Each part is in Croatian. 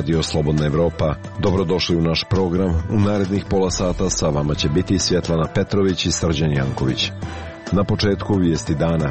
Radio Slobodna Evropa. Dobrodošli u naš program. U narednih pola sata sa vama će biti Svjetlana Petrović i Srđan Janković. Na početku vijesti dana.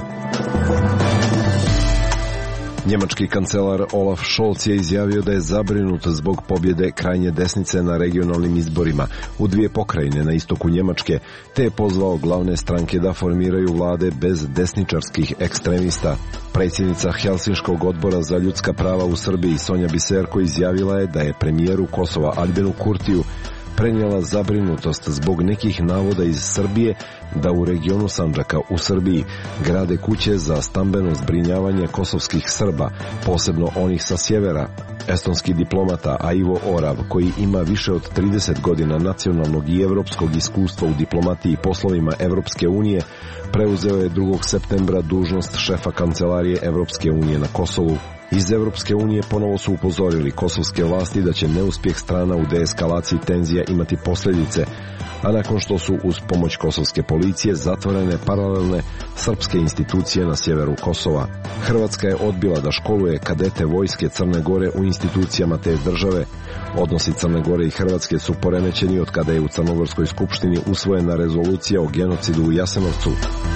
Njemački kancelar Olaf Scholz je izjavio da je zabrinut zbog pobjede krajnje desnice na regionalnim izborima u dvije pokrajine na istoku Njemačke, te je pozvao glavne stranke da formiraju vlade bez desničarskih ekstremista. Predsjednica Helsinškog odbora za ljudska prava u Srbiji Sonja Biserko izjavila je da je premijeru Kosova Albinu Kurtiju prenijela zabrinutost zbog nekih navoda iz Srbije da u regionu Sandžaka u Srbiji grade kuće za stambeno zbrinjavanje kosovskih Srba, posebno onih sa sjevera. Estonski diplomata Ivo Orav, koji ima više od 30 godina nacionalnog i evropskog iskustva u diplomatiji i poslovima Evropske unije, preuzeo je 2. septembra dužnost šefa kancelarije Evropske unije na Kosovu. Iz Evropske unije ponovo su upozorili kosovske vlasti da će neuspjeh strana u deeskalaciji tenzija imati posljedice, a nakon što su uz pomoć kosovske policije zatvorene paralelne srpske institucije na sjeveru Kosova. Hrvatska je odbila da školuje kadete vojske Crne Gore u institucijama te države. Odnosi Crne Gore i Hrvatske su poremećeni od kada je u Crnogorskoj skupštini usvojena rezolucija o genocidu u Jasenovcu.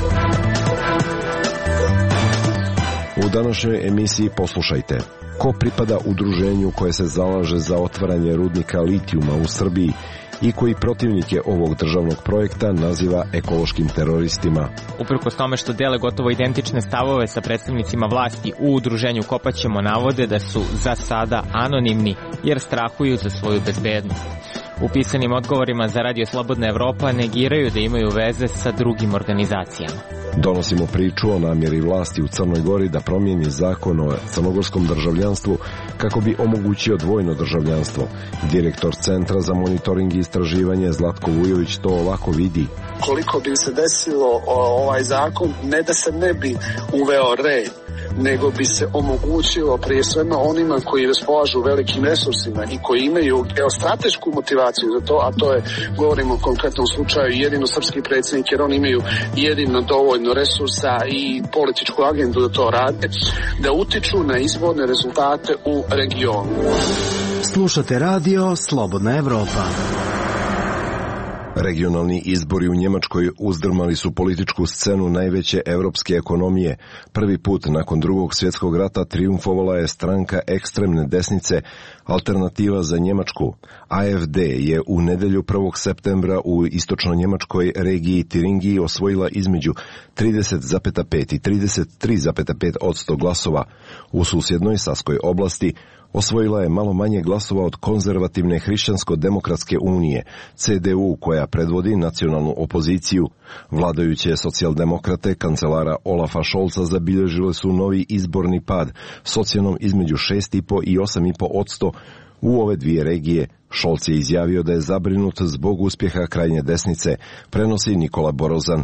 U današnjoj emisiji poslušajte: ko pripada udruženju koje se zalaže za otvaranje rudnika litijuma u Srbiji i koji protivnike ovog državnog projekta naziva ekološkim teroristima. Uprkos tome što dele gotovo identične stavove sa predstavnicima vlasti u udruženju Kopaćemo navode da su za sada anonimni jer strahuju za svoju bezbednost. U pisanim odgovorima za Radio Slobodna Evropa negiraju da imaju veze sa drugim organizacijama. Donosimo priču o namjeri vlasti u Crnoj Gori da promijeni zakon o crnogorskom državljanstvu kako bi omogućio dvojno državljanstvo. Direktor Centra za monitoring i istraživanje Zlatko Vujović to ovako vidi. Koliko bi se desilo ovaj zakon, ne da se ne bi uveo red, nego bi se omogućilo prije svega onima koji raspolažu velikim resursima i koji imaju geostratešku motivaciju za to, a to je, govorimo o konkretnom slučaju, jedino srpski predsjednik, jer oni imaju jedino dovoljno resursa i političku agendu da to rade, da utiču na izborne rezultate u regionu. Slušate Radio Slobodna Evropa. Regionalni izbori u Njemačkoj uzdrmali su političku scenu najveće evropske ekonomije. Prvi put nakon Drugog svjetskog rata trijumfovala je stranka ekstremne desnice Alternativa za Njemačku. AfD je u nedjelju 1. septembra u istočno-njemačkoj regiji Tiringiji osvojila između 30,5 i 33,5% glasova. U susjednoj Saskoj oblasti osvojila je malo manje glasova od konzervativne Hrišćansko-demokratske unije, CDU, koja predvodi nacionalnu opoziciju. Vladajuće socijaldemokrate kancelara Olafa Scholza zabilježile su novi izborni pad s ocjenom između 6,5 i 8,5% u ove dvije regije. Scholz je izjavio da je zabrinut zbog uspjeha krajnje desnice, prenosi Nikola Borozan.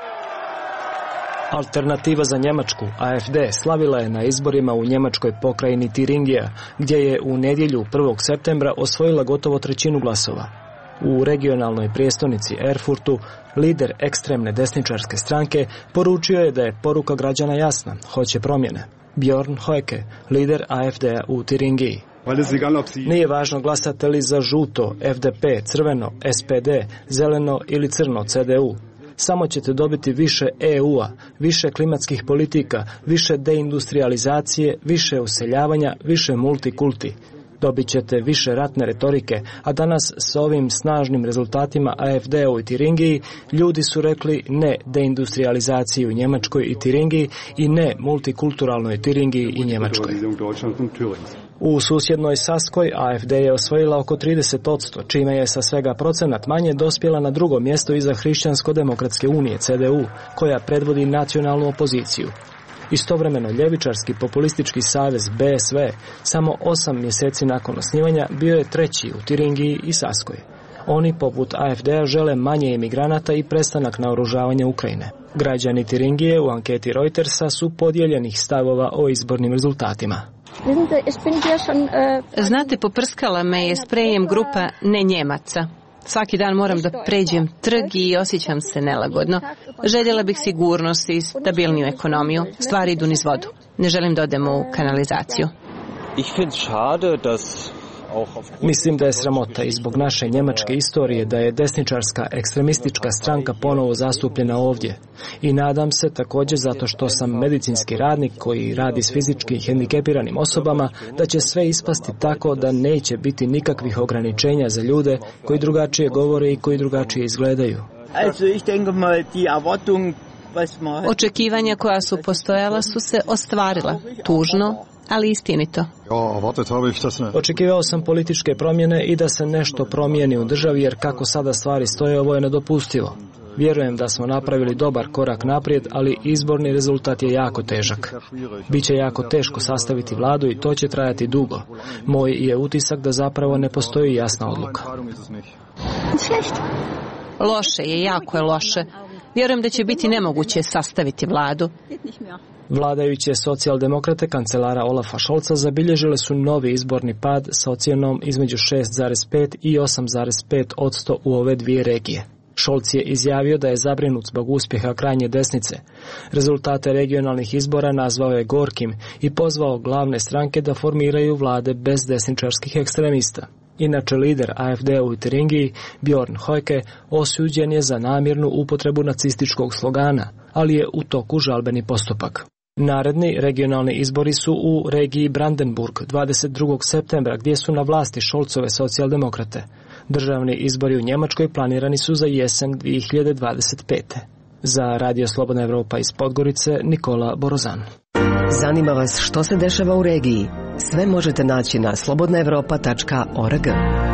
Alternativa za Njemačku, AfD, slavila je na izborima u njemačkoj pokrajini Tiringija, gdje je u nedjelju 1. septembra osvojila gotovo trećinu glasova. U regionalnoj prijestolnici Erfurtu, lider ekstremne desničarske stranke poručio je da je poruka građana jasna, hoće promjene. Bjorn Höcke, lider AfD-a u Tiringiji. Nije važno glasate li za žuto, FDP, crveno, SPD, zeleno ili crno, CDU. Samo ćete dobiti više EU-a, više klimatskih politika, više deindustrializacije, više useljavanja, više multikulti. Dobit ćete više ratne retorike, a danas s ovim snažnim rezultatima AfD-u i Tiringiji ljudi su rekli ne deindustrializaciji u Njemačkoj i Tiringiji i ne multikulturalnoj Tiringiji i Njemačkoj. U susjednoj Saskoj AfD je osvojila oko 30%, čime je sa svega procenat manje dospjela na drugo mjesto iza Hrišćansko-demokratske unije, CDU, koja predvodi nacionalnu opoziciju. Istovremeno ljevičarski populistički savez BSV samo 8 mjeseci nakon osnivanja bio je treći u Tiringiji i Saskoj. Oni, poput AfD-a, žele manje imigranata i prestanak naoružavanja Ukrajine. Građani Tiringije u anketi Reutersa su podijeljenih stavova o izbornim rezultatima. Znate, poprskala me je sprejem grupa ne Njemaca. Svaki dan moram da pređem trg i osjećam se nelagodno. Željela bih sigurnost i stabilniju ekonomiju. Stvari idu niz vodu. Ne želim da odemo u kanalizaciju. Ich finde schade, dass Mislim da je sramota i zbog naše njemačke istorije da je desničarska ekstremistička stranka ponovo zastupljena ovdje. I nadam se također zato što sam medicinski radnik koji radi s fizički hendikepiranim osobama da će sve ispasti tako da neće biti nikakvih ograničenja za ljude koji drugačije govore i koji drugačije izgledaju. Očekivanja koja su postojala su se ostvarila. Tužno, ali istinito. Očekivao sam političke promjene i da se nešto promijeni u državi, jer kako sada stvari stoje, ovo je nedopustivo. Vjerujem da smo napravili dobar korak naprijed, ali izborni rezultat je jako težak. Biće jako teško sastaviti vladu i to će trajati dugo. Moj je utisak da zapravo ne postoji jasna odluka. Loše je, jako je loše. Vjerujem da će biti nemoguće sastaviti vladu. Vladajuće socijaldemokrate kancelara Olafa Scholza zabilježile su novi izborni pad sa ocjenom između 6,5 i 8,5% u ove dvije regije. Scholz je izjavio da je zabrinut zbog uspjeha krajnje desnice. Rezultate regionalnih izbora nazvao je gorkim i pozvao glavne stranke da formiraju vlade bez desničarskih ekstremista. Inače, lider AfD u Tiringiji, Bjorn Höcke, osuđen je za namjernu upotrebu nacističkog slogana, ali je u toku žalbeni postupak. Naredni regionalni izbori su u regiji Brandenburg 22. septembra, gdje su na vlasti Scholzove socijaldemokrate. Državni izbori u Njemačkoj planirani su za jesen 2025. Za Radio Slobodna Evropa iz Podgorice, Nikola Borozan. Zanima vas što se dešava u regiji? Sve možete naći na slobodnaevropa.org.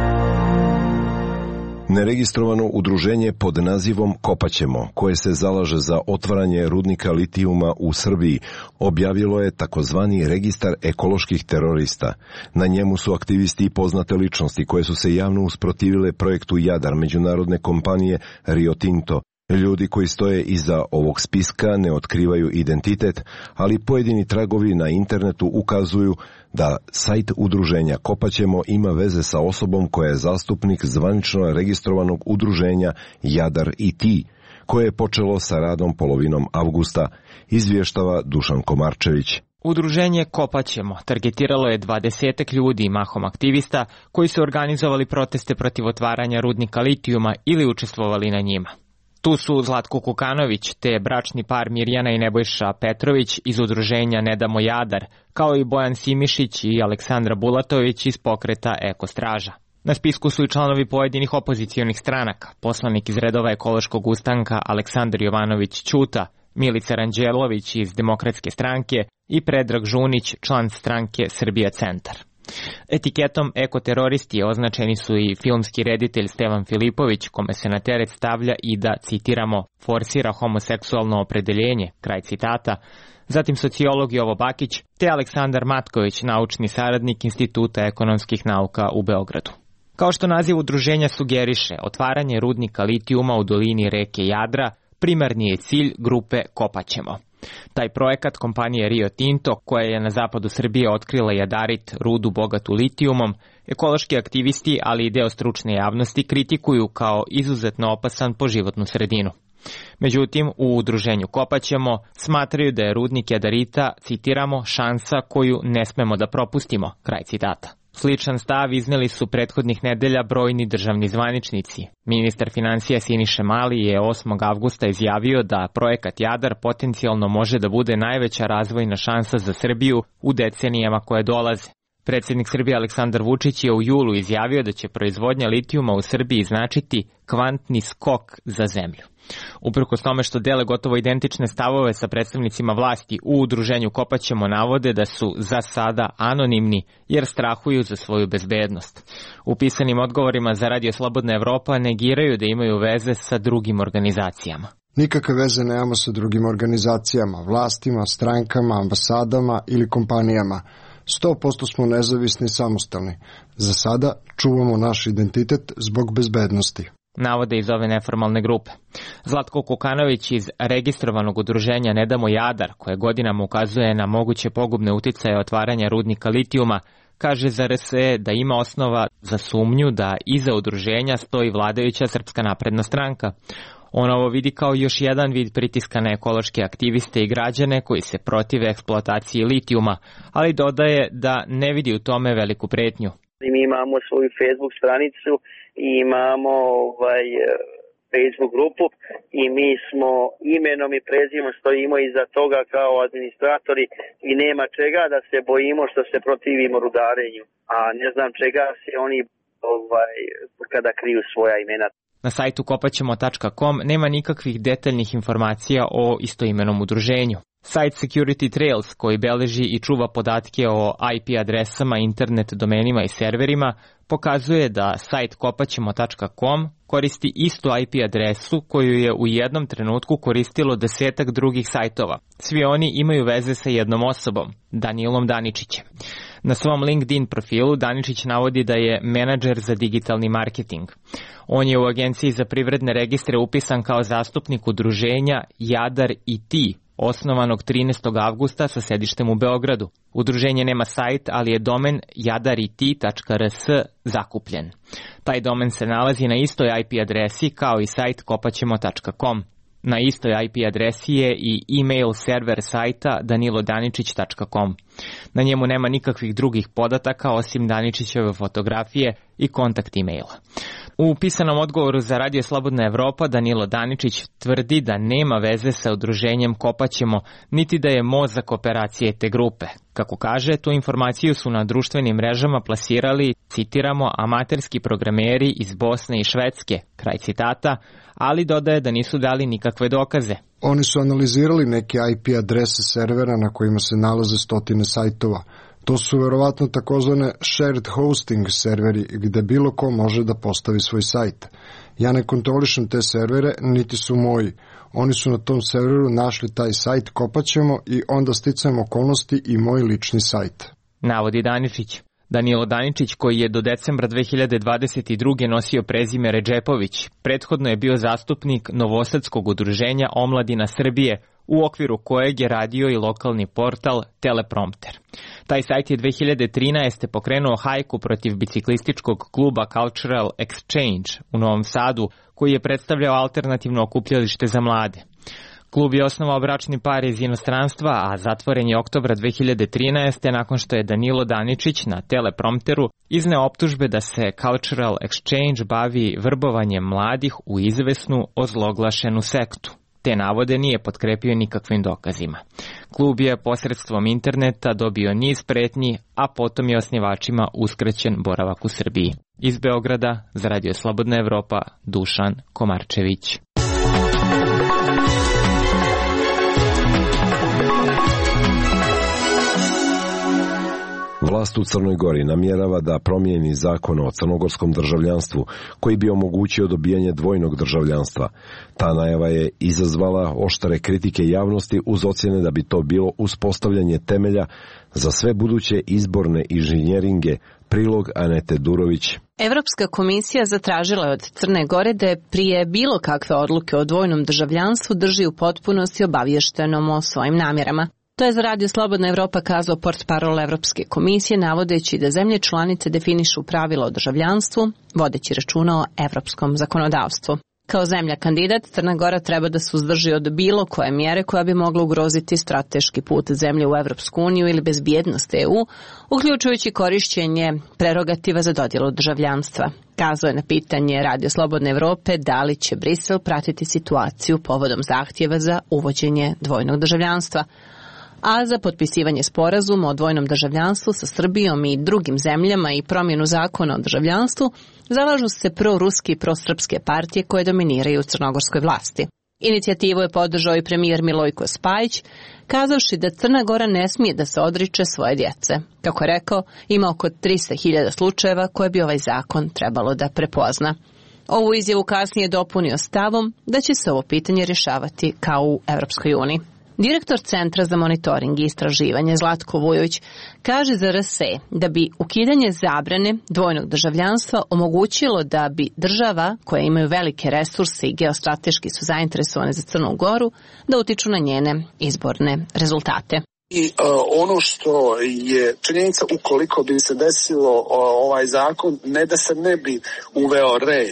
Neregistrovano udruženje pod nazivom Kopaćemo, koje se zalaže za otvaranje rudnika litijuma u Srbiji, objavilo je takozvani registar ekoloških terorista. Na njemu su aktivisti i poznate ličnosti koje su se javno usprotivile projektu Jadar međunarodne kompanije Rio Tinto. Ljudi koji stoje iza ovog spiska ne otkrivaju identitet, ali pojedini tragovi na internetu ukazuju da sajt udruženja Kopaćemo ima veze sa osobom koja je zastupnik zvanično registrovanog udruženja Jadar i ti, koje je počelo sa radom polovinom avgusta, izvještava Dušan Komarčević. Udruženje Kopaćemo targetiralo je 20 ljudi, mahom aktivista, koji su organizovali proteste protiv otvaranja rudnika litijuma ili učestvovali na njima. Tu su Zlatko Kukanović, te bračni par Mirjana i Nebojša Petrović iz udruženja Ne damo Jadar, kao i Bojan Simišić i Aleksandra Bulatović iz pokreta Eko Straža. Na spisku su i članovi pojedinih opozicionih stranaka, poslanik iz redova ekološkog ustanka Aleksandar Jovanović Ćuta, Milica Ranđelović iz Demokratske stranke i Predrag Žunić, član stranke Srbija Centar. Etiketom ekoteroristi označeni su i filmski reditelj Stevan Filipović, kome se na teret stavlja i da, citiramo, forsira homoseksualno opredeljenje, kraj citata, zatim sociolog Jovo Bakić, te Aleksandar Matković, naučni saradnik Instituta ekonomskih nauka u Beogradu. Kao što naziv udruženja sugeriše, otvaranje rudnika litijuma u dolini reke Jadra primarni je cilj grupe Kopaćemo. Taj projekat kompanije Rio Tinto, koja je na zapadu Srbije otkrila jadarit, rudu bogatu litijumom, ekološki aktivisti, ali i deo stručne javnosti kritikuju kao izuzetno opasan po životnu sredinu. Međutim, u udruženju Kopaćemo smatraju da je rudnik jadarita, citiramo, šansa koju ne smemo da propustimo, kraj citata. Sličan stav izneli su prethodnih nedelja brojni državni zvaničnici. Ministar financija Siniša Mali je 8. avgusta izjavio da projekat Jadar potencijalno može da bude najveća razvojna šansa za Srbiju u decenijama koje dolaze. Predsjednik Srbije Aleksandar Vučić je u julu izjavio da će proizvodnja litijuma u Srbiji značiti kvantni skok za zemlju. Uprkos tome što dele gotovo identične stavove sa predstavnicima vlasti u udruženju Kopaćemo navode da su za sada anonimni jer strahuju za svoju bezbednost. U pisanim odgovorima za Radio Slobodna Evropa negiraju da imaju veze sa drugim organizacijama. Nikakve veze nemamo sa drugim organizacijama, vlastima, strankama, ambasadama ili kompanijama. 100% smo nezavisni i samostalni. Za sada čuvamo naš identitet zbog bezbednosti, navode iz ove neformalne grupe. Zlatko Kukanović iz registrovanog udruženja Ne damo Jadar, koje godinama ukazuje na moguće pogubne uticaje otvaranja rudnika litijuma, kaže za RSE da ima osnova za sumnju da iza udruženja stoji vladajuća Srpska napredna stranka. On ovo vidi kao još jedan vid pritiska na ekološke aktiviste i građane koji se protive eksploataciji litijuma, ali dodaje da ne vidi u tome veliku pretnju. Mi imamo svoju Facebook stranicu i imamo Facebook grupu i mi smo imenom i prezimenom stojimo iza toga kao administratori i nema čega da se bojimo što se protivimo rudarenju, a ne znam čega se oni kada kriju svoja imena. Na sajtu kopaćemo.com nema nikakvih detaljnih informacija o istoimenom udruženju. Sajt Security Trails, koji beleži i čuva podatke o IP adresama, internet domenima i serverima, pokazuje da sajt kopaćemo.com koristi istu IP adresu koju je u jednom trenutku koristilo 10 drugih sajtova. Svi oni imaju veze sa jednom osobom, Danilom Daničićem. Na svom LinkedIn profilu Daničić navodi da je menadžer za digitalni marketing. On je u Agenciji za privredne registre upisan kao zastupnik udruženja Jadar IT, osnovanog 13. avgusta sa sedištem u Beogradu. Udruženje nema sajt, ali je domen jadarit.rs zakupljen. Taj domen se nalazi na istoj IP adresi kao i sajt kopaćemo.com. Na istoj IP adresi je i e-mail server sajta danilodaničić.com. Na njemu nema nikakvih drugih podataka osim Daničićeve fotografije i kontakt e-maila. U pisanom odgovoru za Radio Slobodna Evropa Danilo Daničić tvrdi da nema veze sa udruženjem Kopaćemo, niti da je mozak operacije te grupe. Kako kaže, tu informaciju su na društvenim mrežama plasirali, citiramo, amaterski programeri iz Bosne i Švedske, kraj citata, ali dodaje da nisu dali nikakve dokaze. Oni su analizirali neke IP adrese servera na kojima se nalaze stotine sajtova. To su verovatno takozvane shared hosting serveri gde bilo ko može da postavi svoj sajt. Ja ne kontrolišem te servere, niti su moji. Oni su na tom serveru našli taj sajt Kopaćemo i onda sticajem okolnosti i moj lični sajt. Navodi Daničić. Danilo Daničić, koji je do decembra 2022. nosio prezime Redžepović, prethodno je bio zastupnik Novosadskog udruženja Omladina Srbije, u okviru kojeg je radio i lokalni portal Teleprompter. Taj sajt je 2013. pokrenuo hajku protiv biciklističkog kluba Cultural Exchange u Novom Sadu, koji je predstavljao alternativno okupljalište za mlade. Klub je osnovao bračni par iz inostranstva, a zatvoren je oktobra 2013. nakon što je Danilo Daničić na Teleprompteru izneo optužbe da se Cultural Exchange bavi vrbovanjem mladih u izvesnu ozloglašenu sektu. Te navode nije potkrepio nikakvim dokazima. Klub je posredstvom interneta dobio niz pretnji, a potom je osnivačima uskraćen boravak u Srbiji. Iz Beograda, za Radio Slobodna Evropa, Dušan Komarčević. Vlast u Crnoj Gori namjerava da promijeni zakon o crnogorskom državljanstvu koji bi omogućio dobijanje dvojnog državljanstva. Ta najava je izazvala oštre kritike javnosti uz ocjene da bi to bilo uspostavljanje temelja za sve buduće izborne inženjeringe, prilog Anete Durović. Evropska komisija zatražila je od Crne Gore da je prije bilo kakve odluke o dvojnom državljanstvu drži u potpunosti obaviještenom o svojim namjerama. To je za Radio Slobodna Evropa kazao portparol Evropske komisije, navodeći da zemlje članice definišu pravila o državljanstvu, vodeći računa o evropskom zakonodavstvu. Kao zemlja kandidat, Crna Gora treba da suzdrži od bilo koje mjere koja bi mogla ugroziti strateški put zemlje u Evropsku uniju ili bezbjednost EU, uključujući korišćenje prerogativa za dodjelu državljanstva. Kazao je na pitanje Radio Slobodne Evrope da li će Brisel pratiti situaciju povodom zahtjeva za uvođenje dvojnog državljanstva. A za potpisivanje sporazuma o dvojnom državljanstvu sa Srbijom i drugim zemljama i promjenu zakona o državljanstvu zalažu se proruski i prosrpske partije koje dominiraju u crnogorskoj vlasti. Inicijativu je podržao i premijer Milojko Spajić, kazavši da Crna Gora ne smije da se odriče svoje djece. Kako je rekao, ima oko 300.000 slučajeva koje bi ovaj zakon trebalo da prepozna. Ovu izjavu kasnije dopunio stavom da će se ovo pitanje rješavati kao u Evropskoj uniji. Direktor Centra za monitoring i istraživanje Zlatko Vujović kaže za RSE da bi ukidanje zabrane dvojnog državljanstva omogućilo da bi država, koje imaju velike resurse i geostrateški su zainteresovane za Crnu Goru, da utiču na njene izborne rezultate. I ono što je činjenica, ukoliko bi se desilo ovaj zakon, ne da se ne bi uveo red,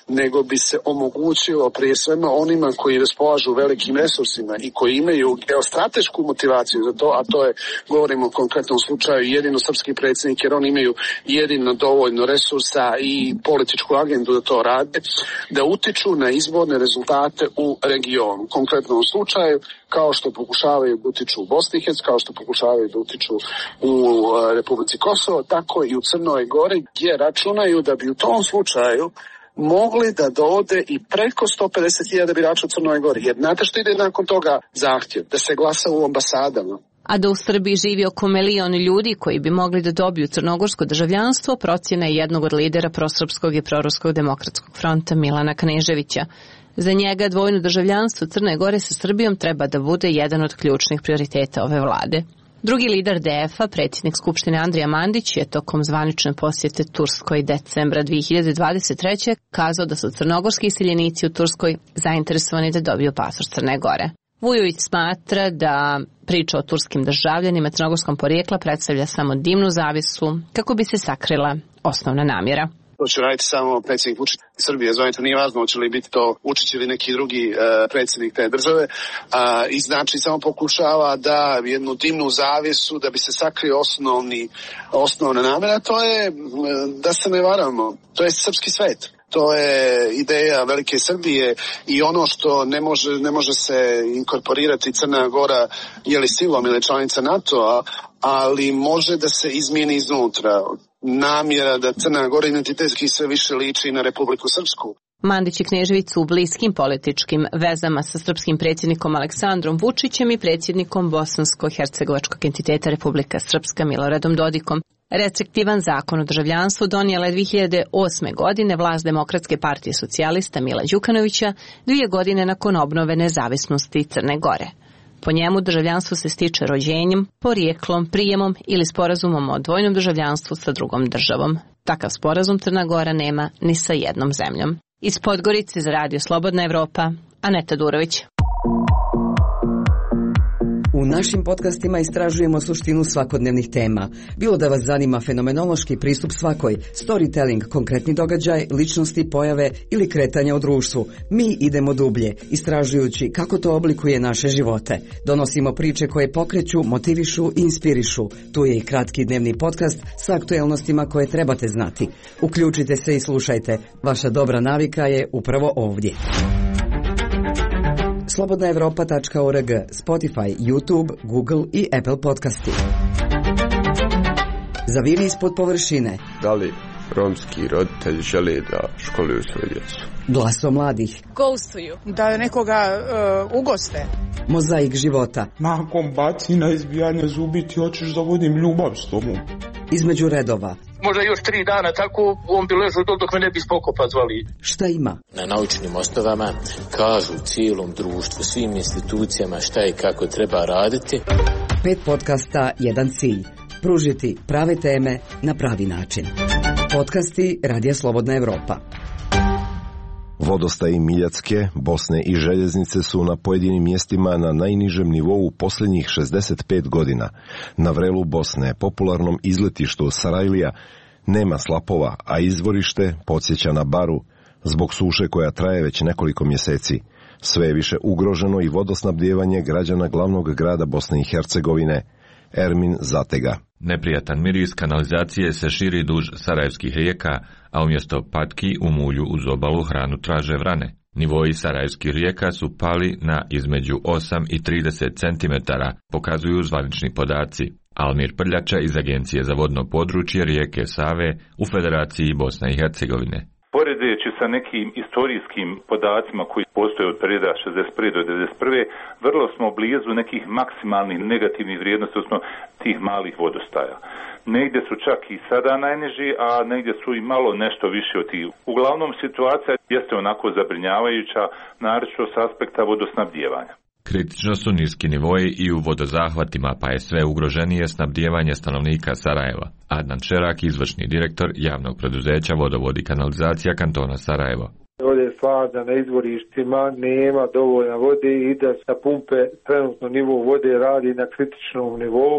nego bi se omogućilo prije svega onima koji raspolažu velikim resursima i koji imaju geostratešku motivaciju za to, a to je, govorimo o konkretnom slučaju, jedino srpski predsjednik, jer oni imaju jedino dovoljno resursa i političku agendu da to rade, da utiču na izborne rezultate u regionu. U konkretnom slučaju, kao što pokušavaju da utiču u Bosni i Hercegovini, kao što pokušavaju da utiču u Republici Kosovo, tako i u Crnoj Gori, gdje računaju da bi u tom slučaju mogli da dode i preko 150.000 birača u Crnoj Gori. Jer znate što ide nakon toga zahtjev? Da se glasa u ambasadama. A da u Srbiji živi oko 1 milion ljudi koji bi mogli da dobiju crnogorsko državljanstvo, procjena je jednog od lidera prosrpskog i proruskog demokratskog fronta Milana Kneževića. Za njega dvojno državljanstvo Crne Gore sa Srbijom treba da bude jedan od ključnih prioriteta ove vlade. Drugi lider DF-a, predsjednik Skupštine Andrija Mandić, je tokom zvanične posjete Turskoj decembra 2023. kazao da su crnogorski iseljenici u Turskoj zainteresovani da dobiju pasoš Crne Gore. Vujović smatra da priča o turskim državljanima crnogorskom porijekla predstavlja samo dimnu zavjesu kako bi se sakrila osnovna namjera. To će raditi samo predsjednik Vučić Srbije, zvonite, nije važno hoće li biti to Vučić ili neki drugi predsjednik te države, i znači samo pokušava da jednu dimnu zavjesu da bi se sakrio osnovna namjera, to je, da se ne varamo, to je srpski svet. To je ideja velike Srbije i ono što ne može se inkorporirati Crna Gora jeli silom ili članica NATO-a, ali može da se izmijeni iznutra. Namjera da Crna Gora identitetski sve više liči na Republiku Srpsku. Mandić i Knežević su u bliskim političkim vezama sa srpskim predsjednikom Aleksandrom Vučićem i predsjednikom bosansko-hercegovačkog entiteta Republika Srpska Miloradom Dodikom. Restriktivan zakon o državljanstvu donijela je 2008. godine vlast Demokratske partije socijalista Mila Đukanovića 2 godine nakon obnove nezavisnosti Crne Gore. Po njemu državljanstvo se stiče rođenjem, porijeklom, prijemom ili sporazumom o dvojnom državljanstvu sa drugom državom. Takav sporazum Crna Gora nema ni sa jednom zemljom. Iz Podgorice za Radio Slobodna Evropa, Aneta Durović. U našim podcastima istražujemo suštinu svakodnevnih tema. Bilo da vas zanima fenomenološki pristup svakoj, storytelling, konkretni događaj, ličnosti, pojave ili kretanja u društvu. Mi idemo dublje, istražujući kako to oblikuje naše živote. Donosimo priče koje pokreću, motivišu i inspirišu. Tu je i kratki dnevni podcast sa aktuelnostima koje trebate znati. Uključite se i slušajte. Vaša dobra navika je upravo ovdje. slobodnaevropa.org, Spotify, YouTube, Google i Apple podcasti. Zaviri ispod površine. Da li romski roditelji žele da školuju svoju djecu? Glaso mladih. Ghostuju. Da nekoga ugoste. Mozaik života. Nakon bacina, izbijanja zubi, ti hoćeš da vodim ljubav s tobom. Između redova. Možda još 3 dana tako, on bi ležao dok me ne bi Spokopa zvali. Šta ima? Na naučnim osnovama kažu cijelom društvu, svim institucijama šta i kako treba raditi. 5 podcasta, 1 cilj. Pružiti prave teme na pravi način. Podcasti Radija Slobodna Evropa. Vodostaji Miljacke, Bosne i željeznice su na pojedinim mjestima na najnižem nivou posljednjih 65 godina. Na vrelu Bosne, popularnom izletištu Sarajlija, nema slapova, a izvorište podsjeća na baru zbog suše koja traje već nekoliko mjeseci. Sve je više ugroženo i vodosnabdijevanje građana glavnog grada Bosne i Hercegovine. Ermin Zatega. Neprijatan miris kanalizacije se širi duž sarajevskih rijeka, a umjesto patki u mulju uz obalu hranu traže vrane. Nivoji sarajevskih rijeka su pali na između 8 i 30 cm, pokazuju zvanični podaci. Almir Prljača iz Agencije za vodno područje rijeke Save u Federaciji Bosne i Hercegovine. Poredeći sa nekim istorijskim podacima koji postoje od perioda 61. do 91. vrlo smo blizu nekih maksimalnih negativnih vrijednosti, odnosno tih malih vodostaja. Negdje su čak i sada najniži, a negdje su i malo nešto više od tih. Uglavnom situacija jeste onako zabrinjavajuća, naročito s aspekta vodosnabdijevanja. Kritično su niski nivoji i u vodozahvatima, pa je sve ugroženije snabdijevanje stanovnika Sarajeva. Adnan Čerak, izvršni direktor javnog preduzeća Vodovod i kanalizacija kantona Sarajevo. Ovdje je faza na izvorištima, nema dovoljna vode i da sa pumpe trenutno nivo vode radi na kritičnom nivou,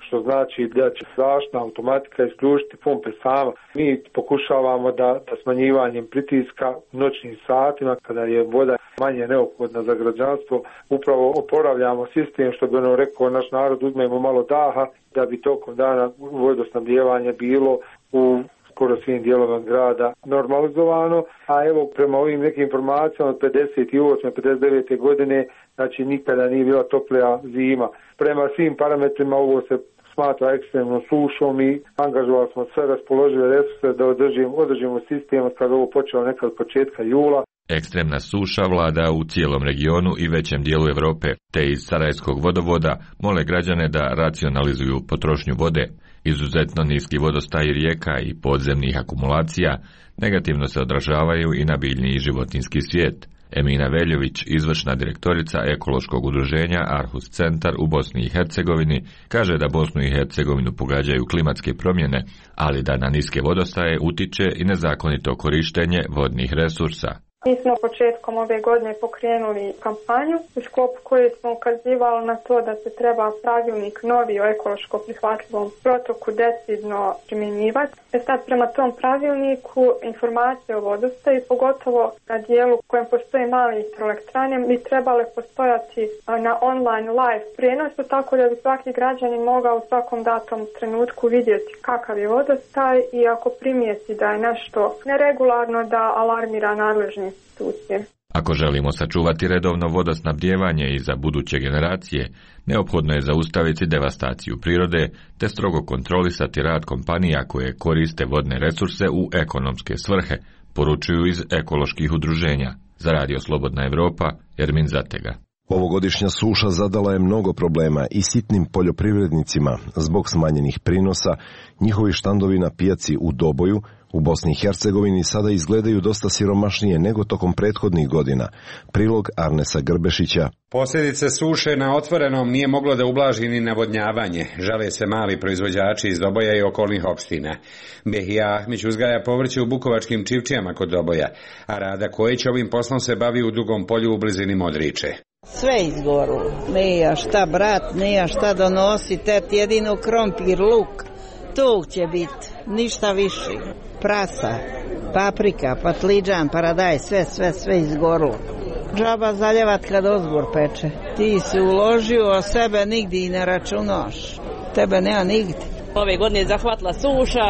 što znači da će zaštitna automatika isključiti pumpe sama. Mi pokušavamo da smanjivanjem pritiska u noćnim satima, kada je voda manje neophodna za građanstvo, upravo oporavljamo sistem, što bi ono rekao naš narod, uzmemo malo daha, da bi tokom dana vodosnabdijevanje bilo u skoro svim dijelovima grada normalizovano, a evo prema ovim nekim informacijama od 58. 59. godine, znači nikada nije bila toplija zima. Prema svim parametrima ovo se smatra ekstremnom sušom i angažovali smo sve raspoložive resurse da održimo sistem od kada ovo počelo nekad početka jula. Ekstremna suša vlada u cijelom regionu i većem dijelu Europe, te iz Sarajevskog vodovoda mole građane da racionalizuju potrošnju vode. Izuzetno niski vodostaji rijeka i podzemnih akumulacija negativno se odražavaju i na biljni i životinjski svijet. Emina Veljović, izvršna direktorica ekološkog udruženja Arhus Centar u Bosni i Hercegovini, kaže da Bosnu i Hercegovinu pogađaju klimatske promjene, ali da na niske vodostaje utiče i nezakonito korištenje vodnih resursa. Mi smo početkom ove godine pokrenuli kampanju u sklopu koje smo ukazivali na to da se treba pravilnik novi o ekološko prihvatljivom protoku decidno primjenjivati. Sad prema tom pravilniku informacije o vodostaju, pogotovo na dijelu u kojem postoje male hidroelektrane, bi trebale postojati na online live prijenosu, tako da bi svaki građanin mogao u svakom datom trenutku vidjeti kakav je vodostaj i ako primijeti da je nešto neregularno da alarmira nadležni institucije. Ako želimo sačuvati redovno vodosnabdijevanje i za buduće generacije, neophodno je zaustaviti devastaciju prirode te strogo kontrolisati rad kompanija koje koriste vodne resurse u ekonomske svrhe, poručuju iz ekoloških udruženja. Za Radio Slobodna Evropa, Ermin Zatega. Ovogodišnja suša zadala je mnogo problema i sitnim poljoprivrednicima zbog smanjenih prinosa. Njihovi štandovi na pijaci u Doboju u Bosni i Hercegovini sada izgledaju dosta siromašnije nego tokom prethodnih godina. Prilog Arnesa Grbešića. Posljedice suše na otvorenom nije moglo da ublaži ni navodnjavanje. Žale se mali proizvođači iz Doboja i okolnih opština. Behija Ahmić uzgaja povrće u bukovačkim Čivčijama kod Doboja, a Rada Kojić ovim poslom se bavi u Dugom polju u blizini Modriče. Sve izgoru, nema šta brat, nema šta donosi, tet jedino krompir, luk, tog će biti, ništa više. Prasa, paprika, patliđan, paradaj, sve izgorilo. Džaba zaljevat kad ozbor peče. Ti si uložio, a sebe nigdje i ne računaš. Tebe nema nigdje. Ove godine je zahvatila suša,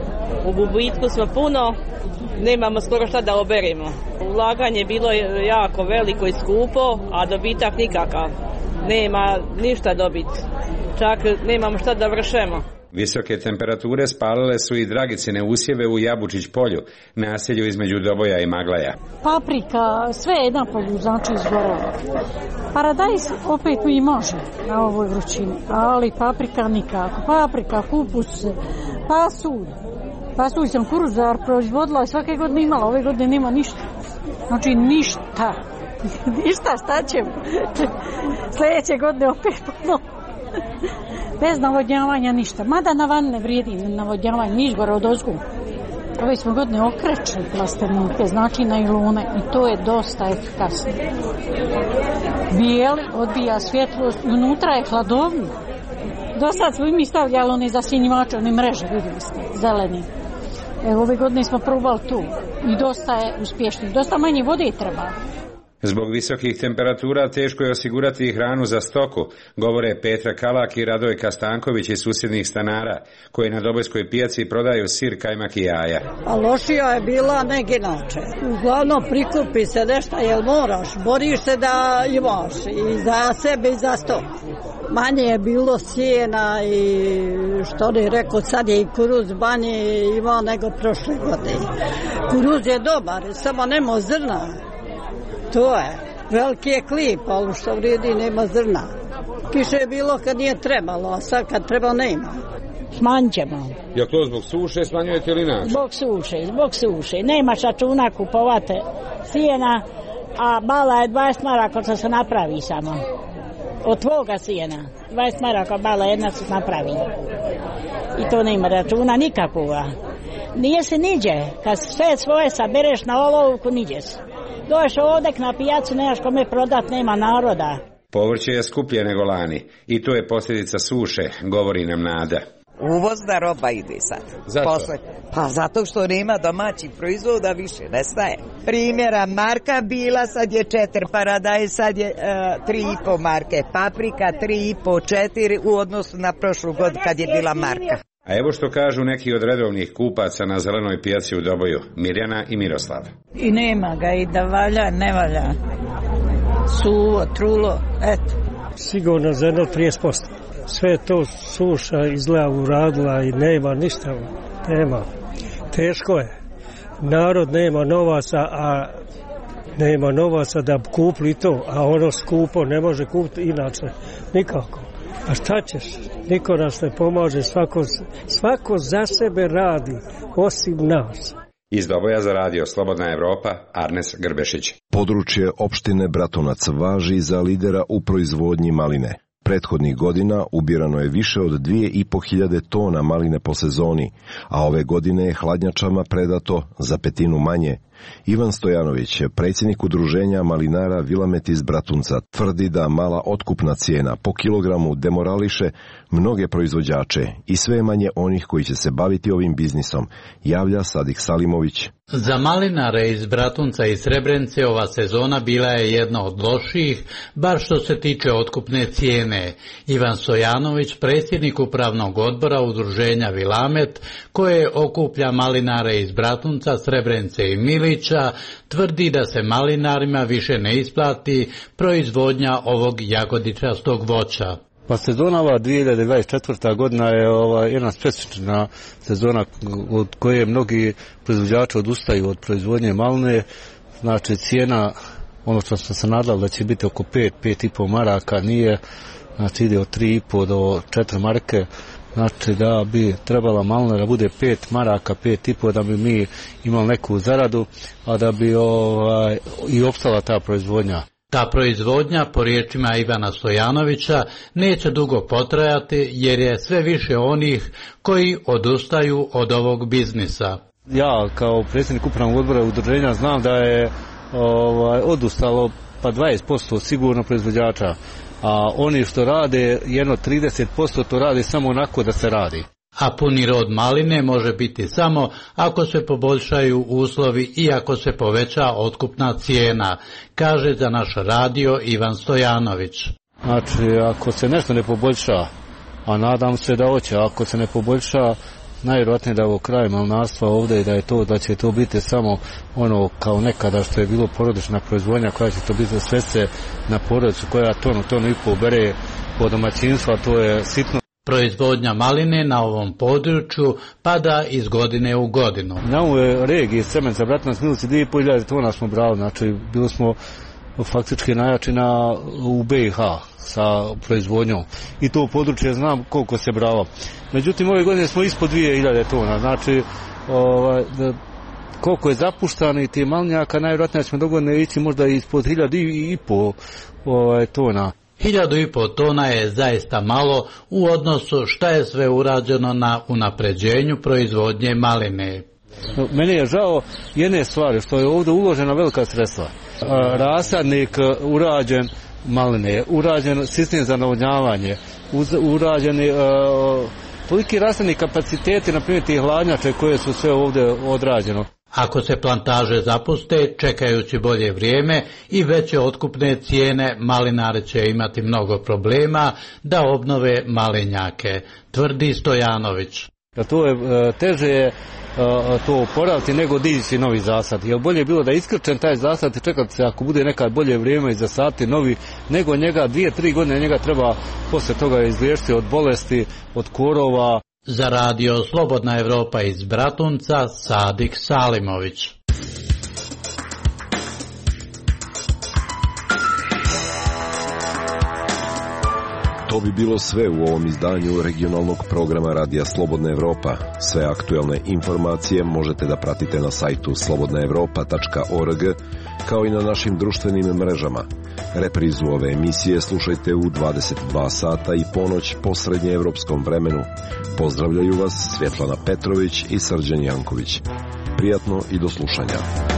u gubitku smo puno, nemamo skoro šta da oberemo. Ulaganje je bilo jako veliko i skupo, a dobitak nikakav. Nema ništa dobiti, čak nemamo šta da vršemo. Visoke temperature spalile su i dragicine usjeve u Jabučić polju, naselju između Doboja i Maglaja. Paprika, sve jedna polju, znači izgorela. Paradajz opet mi može na ovoj vrućini, ali paprika nikako. Paprika, kupus, pasulj sam kuruzar proizvodila i svake godine imala, ove godine nema ništa. Znači ništa. Ništa, šta ćemo? Sljedeće godine opet ponovno. Bez navodnjavanja ništa. Mada na van ne vrijedi navodnjavanje, niš gore od ozgu. Ove smo godine okrećli plasternike, znači na ilune, i to je dosta efikasno. Bijeli, odbija svjetlost, unutra je hladovno. Dosta smo i mi stavljali one zasjenjivače, one mreže, vidjeli ste, zeleni. Ove godine smo probali tu i dosta je uspješno. Dosta manje vode treba. Zbog visokih temperatura teško je osigurati hranu za stoku, govore Petra Kalak i Radojka Stanković iz susjednih stanara, koji na Dobojskoj pijaci prodaju sir, kajmak i jaja. A lošija je bila nego inače. Uglavnom prikupi se nešto, jel moraš, boriš se da imaš i za sebe i za stok. Manje je bilo sjena i što ne rekao, sad je i kuruz manje imao nego prošle godine. Kuruz je dobar, samo nema zrna. To je. Veliki je klip, ali što vrijedi nema zrna. Kiše je bilo kad nije trebalo, a sad kad treba nema. Smanjit ćemo. Je to zbog suše smanjujete ili inače? Zbog suše. Nemaš računa kupovate sijena, a bala je 20 maraka što se napravi samo. Od tvoga sijena. 20 maraka bala jedna se napravi. I to nema računa nikakvoga. Nije se niđe. Kad sve svoje sabereš na olovku, niđe se. Dođeš ovdje na pijacu, nemaš kome prodat, nema naroda. Povrće je skuplje nego lani i to je posljedica suše, govori nam Nada. Uvozna roba ide sad. Zašto? Pa zato što nema domaćih proizvoda, više nestaje. Primjera, marka bila, sad je 4, paradajz sad je 3,5 marke, paprika 3,5, 4 u odnosu na prošlu godinu kad je bila marka. A evo što kažu neki od redovnih kupaca na zelenoj pijaci u Doboju, Mirjana i Miroslav. I nema ga, i da valja, ne valja. Suvo, trulo, eto. Sigurno za jedno 30%. Sve to suša izgleda uradila i nema ništa. Nema. Teško je. Narod nema novaca, da kupili to, a ono skupo ne može kupiti inače. Nikako. A šta ćeš? Niko nas ne pomaže, svako za sebe radi, osim nas. Iz Doboja za radio Slobodna Evropa, Arnes Grbešić. Područje opštine Bratunac važi za lidera u proizvodnji maline. Prethodnih godina ubirano je više od 2.500 tona maline po sezoni, a ove godine je hladnjačama predato za 1/5 manje. Ivan Stojanović, predsjednik udruženja malinara Vilamet iz Bratunca, tvrdi da mala otkupna cijena po kilogramu demorališe mnoge proizvođače i sve manje onih koji će se baviti ovim biznisom, javlja Sadik Salimović. Za malinare iz Bratunca i Srebrenice ova sezona bila je jedna od lošijih, bar što se tiče otkupne cijene. Ivan Stojanović, predsjednik upravnog odbora udruženja Vilamet, koje okuplja malinare iz Bratunca, Srebrenice i Milića, tvrdi da se malinarima više ne isplati proizvodnja ovog jagodičastog voća. Pa sezona ova 2024. godina je jedna specifična sezona od koje mnogi proizvođači odustaju od proizvodnje maline. Znači cijena, ono što smo se nadali da će biti oko 5,5 maraka, nije, znači ide od 3,5 do 4 marke. Znači da bi trebala malina da bude 5 maraka, 5,5 da bi mi imali neku zaradu, a da bi i opstala ta proizvodnja. Ta proizvodnja, po riječima Ivana Stojanovića, neće dugo potrajati jer je sve više onih koji odustaju od ovog biznisa. Ja kao predsjednik upravnog odbora udruženja znam da je odustalo pa 20% sigurno proizvođača, a oni što rade jedno 30% to rade samo onako da se radi. A puni rod maline može biti samo ako se poboljšaju uslovi i ako se poveća otkupna cijena, kaže za naš radio Ivan Stojanović. Znači, ako se nešto ne poboljša, a nadam se da hoće, ako se ne poboljša, najvjerojatnije da je ovo kraj malinarstva ovdje i da će to biti samo ono kao nekada što je bilo porodična proizvodnja, koja će to biti sve se na porodicu koja tonu i pol bere po domaćinstvu, a to je sitno. Proizvodnja maline na ovom području pada iz godine u godinu. Na ovoj regiji Srebrenice, Bratunac, Milici 2.500 tona smo brali, znači bili smo faktički najjači u BiH sa proizvodnjom i to područje znam koliko se bralo. Međutim, ove godine smo ispod 2.000 tona, znači koliko je zapuštano ti malinjaka, najvjerojatnije smo dogodne ići možda ispod 1.500 tona. 1.500 tona je zaista malo u odnosu šta je sve urađeno na unapređenju proizvodnje maline. Meni je žao jedne stvari, što je ovdje uložena velika sredstva. Rasadnik urađen maline, urađen sistem za navodnjavanje, urađeni toliki rasadni kapaciteti, na primjer tih hladnjače koje su sve ovdje odrađeno. Ako se plantaže zapuste, čekajući bolje vrijeme i veće otkupne cijene, malinari će imati mnogo problema da obnove malinjake, tvrdi Stojanović. To je teže to oporaviti nego dići novi zasad. Jer bolje je bilo da iskrčem taj zasad i čekati se ako bude nekad bolje vrijeme i zasaditi novi, nego njega 2-3 godine njega treba poslije toga izliječiti od bolesti, od korova. Za radio Slobodna Evropa iz Bratunca, Sadik Salimović. To bi bilo sve u ovom izdanju regionalnog programa Radija Slobodna Evropa. Sve aktuelne informacije možete da pratite na sajtu slobodnaevropa.org, kao i na našim društvenim mrežama. Reprizu ove emisije slušajte u 22 sata i ponoć po srednjeevropskom vremenu. Pozdravljaju vas Svjetlana Petrović i Srđan Janković. Prijatno i do slušanja.